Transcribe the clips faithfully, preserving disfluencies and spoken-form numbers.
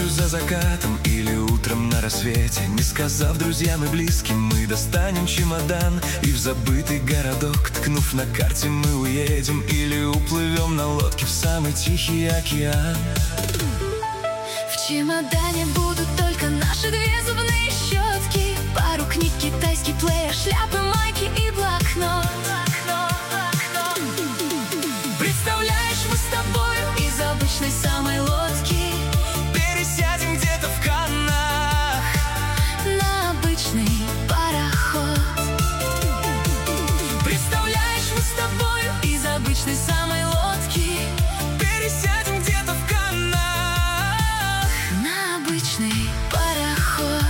тобою за закатом или утром на рассвете. Не сказав друзьям и близким, мы достанем чемодан и в забытый городок, ткнув на карте, мы уедем или уплывем на лодке в самый тихий океан. В чемодане будут только наши две зубные щетки, пару книг, китайский плеер, шляпы, майки и блокнот. Представляешь, мы с тобою из обычной самой лодки пересядем где-то в Каннах на обычный пароход. Представляешь, мы с тобою из обычной самой лодки пересядем где-то в Каннах на обычный пароход.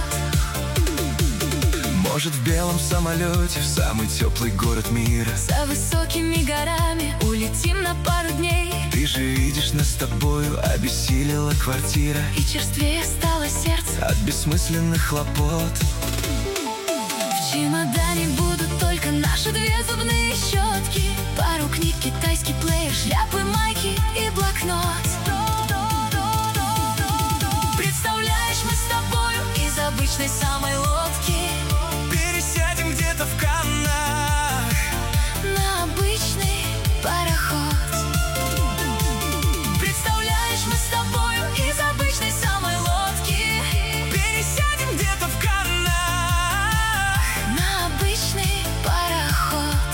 Может, в белом самолете в самый теплый город мира, За высокими горами улетим на пару дней. Ты же видишь, нас с тобою обессилила квартира, И черствее стало сердце от бессмысленных хлопот. В чемодане будут только наши две зубные щетки, пару книг, китайский плеер, шляпы, майки и блокнот. Представляешь, мы с тобою из обычной самой лодки пересядем где-то в Каннах на обычный пароход. Представляешь, мы с тобою из обычной самой лодки пересядем где-то в Каннах на обычный пароход.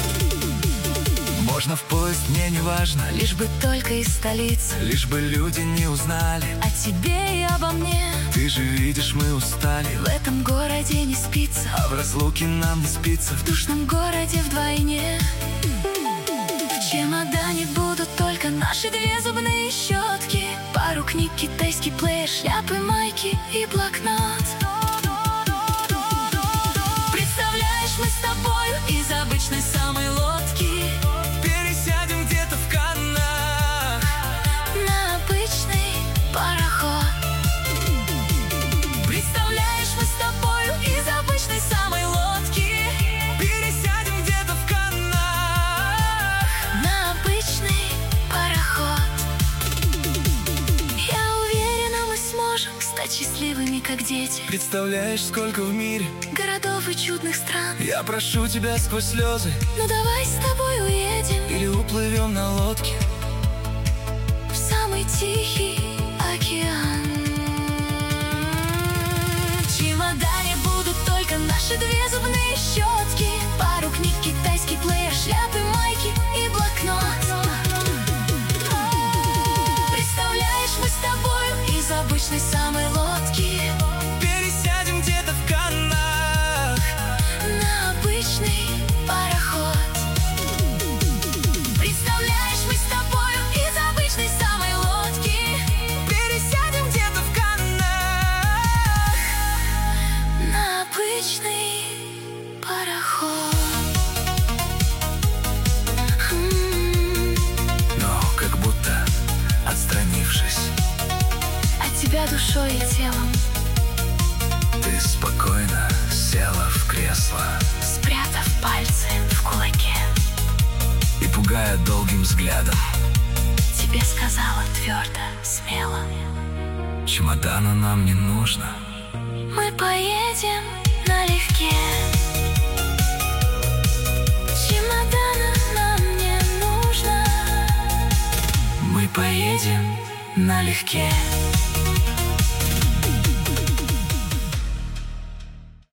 Можно в поезд, мне не важно, Лишь бы только из столицы, лишь бы люди не узнали о тебе и обо мне. Ты же видишь, мы устали, В этом городе не спится, а в разлуке нам не спится. в душном городе вдвойне. В чемодане будут только наши две зубные щетки, пару книг, китайский плеер, шляпы, майки и блокнот. Представляешь, мы с тобою из обычной самой лодки пересядем где-то в Каннах на обычный пароход. Представляешь, мы с тобою из обычной самой лодки пересядем где-то в Каннах на обычный пароход. Я уверена, мы сможем стать счастливыми, как дети, Представляешь, сколько в мире городов и чудных стран. Я прошу тебя сквозь слезы, Ну давай с тобой уедем или уплывем на лодке в самый тихий океан. В чемодане будут только наши две зубные щетки, пару книг, китайский плеер, шляпы, майки и блокнот. Представляешь, мы с тобою из обычной самой лодки пересядем где-то в Каннах на обычный пароход. Представляешь, мы с тобою из обычной самой лодки пересядем где-то в Каннах на обычный пароход. М, Но как будто отстранившись, От тебя душой и телом, ты спокойно села в кресло спрятав пальцы в кулаке, и, пугая долгим взглядом, тебе сказала твердо, смело: чемодана нам не нужно. мы поедем налегке. Чемодана нам не нужно. Мы поедем налегке.